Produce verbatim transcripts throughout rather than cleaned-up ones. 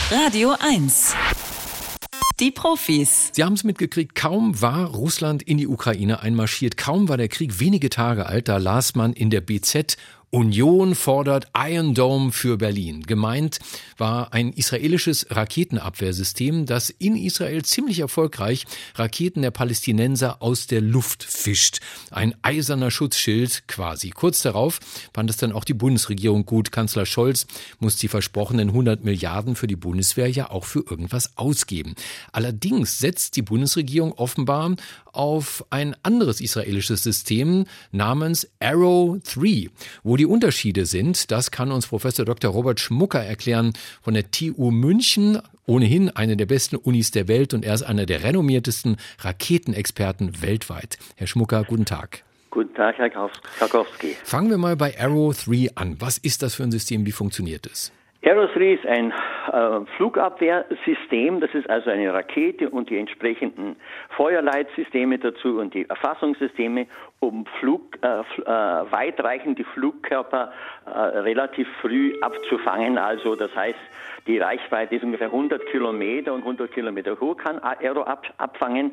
Radio eins. Die Profis. Sie haben es mitgekriegt, kaum war Russland in die Ukraine einmarschiert, kaum war der Krieg wenige Tage alt, da las man in der B Z: Union fordert Iron Dome für Berlin. Gemeint war ein israelisches Raketenabwehrsystem, das in Israel ziemlich erfolgreich Raketen der Palästinenser aus der Luft fischt. Ein eiserner Schutzschild quasi. Kurz darauf fand es dann auch die Bundesregierung gut. Kanzler Scholz muss die versprochenen hundert Milliarden für die Bundeswehr ja auch für irgendwas ausgeben. Allerdings setzt die Bundesregierung offenbar auf ein anderes israelisches System namens Arrow drei. Wo die Unterschiede sind, das kann uns Professor Doktor Robert Schmucker erklären von der T U München, ohnehin eine der besten Unis der Welt, und er ist einer der renommiertesten Raketenexperten weltweit. Herr Schmucker, guten Tag. Guten Tag, Herr Karkowski. Fangen wir mal bei Arrow drei an. Was ist das für ein System? Wie funktioniert es? Arrow drei ist ein äh, Flugabwehrsystem, das ist also eine Rakete und die entsprechenden Feuerleitsysteme dazu und die Erfassungssysteme, um Flug, äh, äh, weitreichende Flugkörper äh, relativ früh abzufangen. Also das heißt, die Reichweite ist ungefähr hundert Kilometer und hundert Kilometer hoch kann Arrow ab, abfangen.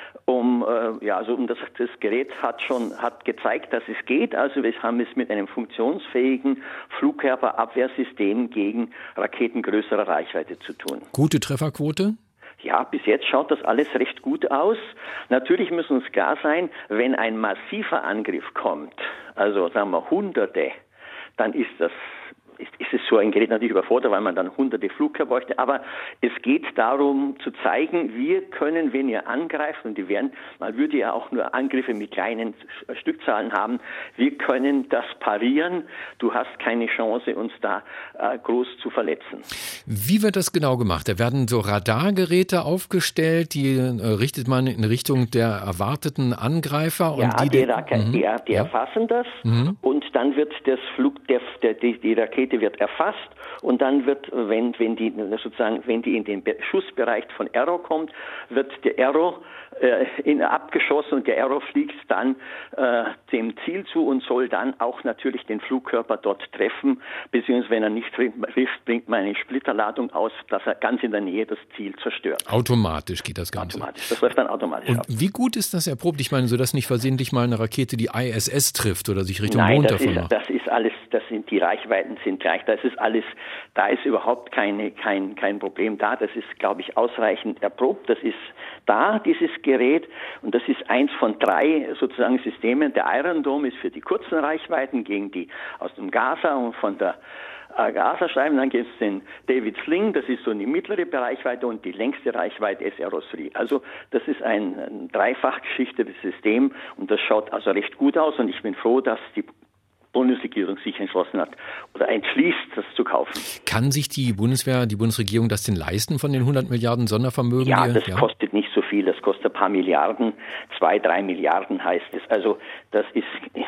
Um, äh, ja, also um das, das Gerät hat schon hat gezeigt, dass es geht. Also wir haben es mit einem funktionsfähigen Flugkörperabwehrsystem gegen Raketen größerer Reichweite zu tun. Gute Trefferquote? Ja, bis jetzt schaut das alles recht gut aus. Natürlich muss uns klar sein, wenn ein massiver Angriff kommt, also sagen wir Hunderte, dann ist das Ist, ist es so ein Gerät natürlich überfordert, weil man dann hunderte Flugkörper bräuchte. Aber es geht darum zu zeigen, wir können, wenn ihr angreift, und die werden, man würde ja auch nur Angriffe mit kleinen Stückzahlen haben, wir können das parieren. Du hast keine Chance, uns da äh, groß zu verletzen. Wie wird das genau gemacht? Da werden so Radargeräte aufgestellt, die äh, richtet man in Richtung der erwarteten Angreifer. Und ja, die, die, die, Rake- mhm. die, die ja. erfassen das Mhm. und dann wird das Flug, der, der, die, die Rakete wird erfasst und dann wird, wenn, wenn die sozusagen, wenn die in den Schussbereich von Arrow kommt, wird der Arrow äh, in, abgeschossen und der Arrow fliegt dann äh, dem Ziel zu und soll dann auch natürlich den Flugkörper dort treffen, beziehungsweise wenn er nicht trifft, bringt man eine Splitterladung aus, dass er ganz in der Nähe das Ziel zerstört. Automatisch geht das Ganze. Automatisch, das läuft dann automatisch Und ab. wie gut ist das erprobt? Ich meine, so dass nicht versehentlich mal eine Rakete die I S S trifft oder sich Richtung Nein, Mond das davon ist, macht? das ist alles, das sind die Reichweiten sind gleich. Das ist alles, da ist überhaupt keine, kein, kein Problem da. Das ist, glaube ich, ausreichend erprobt. Das ist da, dieses Gerät. Und das ist eins von drei sozusagen Systemen. Der Iron Dome ist für die kurzen Reichweiten gegen die aus dem Gaza und von der äh, Gaza-Scheiben. Dann gibt es den David Sling, das ist so eine mittlere Reichweite, und die längste Reichweite ist Arrow drei. Also das ist ein, ein dreifach geschichtetes System und das schaut also recht gut aus, und ich bin froh, dass die Bundesregierung sich entschlossen hat oder entschließt, das zu kaufen. Kann sich die Bundeswehr, die Bundesregierung das denn leisten von den hundert Milliarden Sondervermögen? Ja, die, das ja? kostet nicht so viel, das kostet ein paar Milliarden, zwei, drei Milliarden heißt es. Also das ist,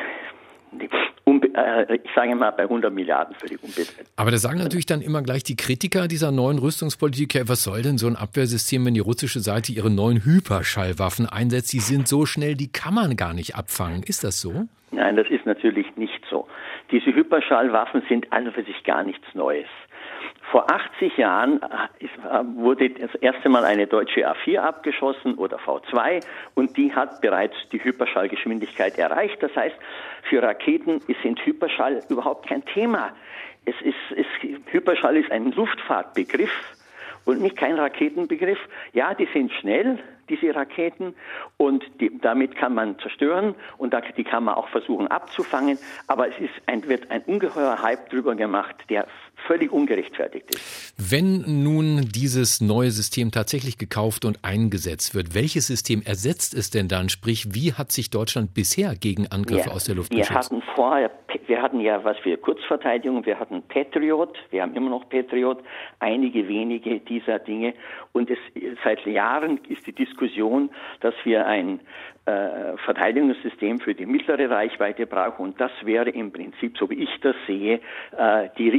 ich sage mal, bei hundert Milliarden völlig unbedeutend. Aber da sagen natürlich dann immer gleich die Kritiker dieser neuen Rüstungspolitik, ja, was soll denn so ein Abwehrsystem, wenn die russische Seite ihre neuen Hyperschallwaffen einsetzt? Die sind so schnell, die kann man gar nicht abfangen. Ist das so? Nein, das ist natürlich nicht so. Diese Hyperschallwaffen sind an und für sich gar nichts Neues. Vor achtzig Jahren wurde das erste Mal eine deutsche A vier abgeschossen oder V zwei, und die hat bereits die Hyperschallgeschwindigkeit erreicht. Das heißt, für Raketen sind Hyperschall überhaupt kein Thema. Es ist, es, Hyperschall ist ein Luftfahrtbegriff und nicht kein Raketenbegriff. Ja, die sind schnell, diese Raketen, und die, damit kann man zerstören und da, die kann man auch versuchen abzufangen, aber es ist ein, wird ein ungeheurer Hype drüber gemacht, der völlig ungerechtfertigt ist. Wenn nun dieses neue System tatsächlich gekauft und eingesetzt wird, welches System ersetzt es denn dann? Sprich, wie hat sich Deutschland bisher gegen Angriffe ja, aus der Luft wir geschützt? Hatten vorher, wir hatten ja was für Kurzverteidigung, wir hatten Patriot, wir haben immer noch Patriot, einige wenige dieser Dinge, und es, seit Jahren ist die Diskussion, dass wir ein äh, Verteidigungssystem für die mittlere Reichweite brauchen, und das wäre im Prinzip, so wie ich das sehe, äh, die richtige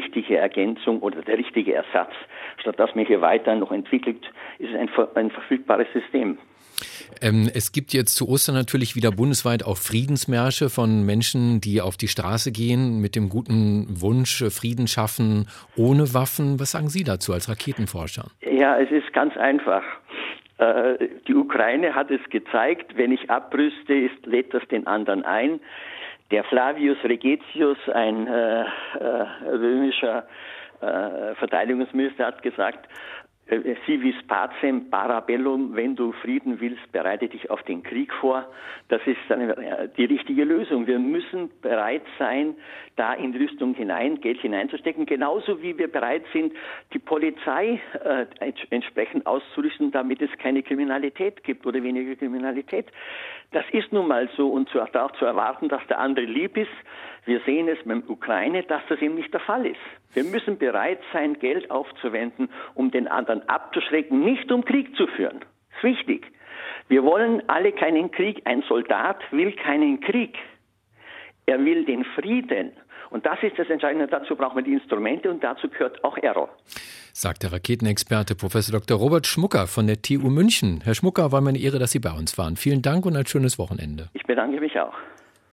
Ergänzung oder der richtige Ersatz. Statt dass man hier weiter noch entwickelt, ist es ein, ein verfügbares System. Ähm, es gibt jetzt zu Ostern natürlich wieder bundesweit auch Friedensmärsche von Menschen, die auf die Straße gehen mit dem guten Wunsch, Frieden schaffen ohne Waffen. Was sagen Sie dazu als Raketenforscher? Ja, es ist ganz einfach. Äh, die Ukraine hat es gezeigt, wenn ich abrüste, ist, lädt das den anderen ein. Der Flavius Regetius, ein äh, äh, römischer äh, Verteidigungsminister, hat gesagt, Si vis pacem para bellum, wenn du Frieden willst, bereite dich auf den Krieg vor. Das ist eine, die richtige Lösung. Wir müssen bereit sein, da in Rüstung hinein, Geld hineinzustecken, genauso wie wir bereit sind, die Polizei äh, entsprechend auszurüsten, damit es keine Kriminalität gibt oder weniger Kriminalität. Das ist nun mal so und zu, auch zu erwarten, dass der andere lieb ist. Wir sehen es mit der Ukraine, dass das eben nicht der Fall ist. Wir müssen bereit sein, Geld aufzuwenden, um den anderen abzuschrecken, nicht um Krieg zu führen. Das ist wichtig. Wir wollen alle keinen Krieg. Ein Soldat will keinen Krieg. Er will den Frieden. Und das ist das Entscheidende. Dazu brauchen wir die Instrumente und dazu gehört auch Aero. Sagt der Raketenexperte Professor Doktor Robert Schmucker von der T U München. Herr Schmucker, war mir eine Ehre, dass Sie bei uns waren. Vielen Dank und ein schönes Wochenende. Ich bedanke mich auch.